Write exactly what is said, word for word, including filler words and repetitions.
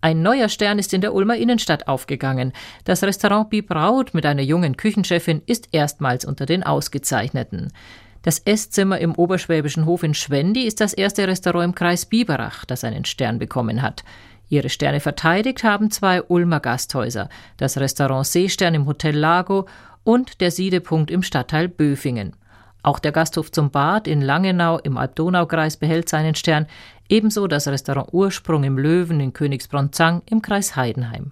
Ein neuer Stern ist in der Ulmer Innenstadt aufgegangen. Das Restaurant Bi Braut mit einer jungen Küchenchefin ist erstmals unter den Ausgezeichneten. Das Esszimmer im Oberschwäbischen Hof in Schwendi ist das erste Restaurant im Kreis Biberach, das einen Stern bekommen hat. Ihre Sterne verteidigt haben zwei Ulmer Gasthäuser, das Restaurant Seestern im Hotel Lago und der Siedepunkt im Stadtteil Böfingen. Auch der Gasthof zum Bad in Langenau im Alb-Donau-Kreis behält seinen Stern, ebenso das Restaurant Ursprung im Löwen in Königsbronn-Zang im Kreis Heidenheim.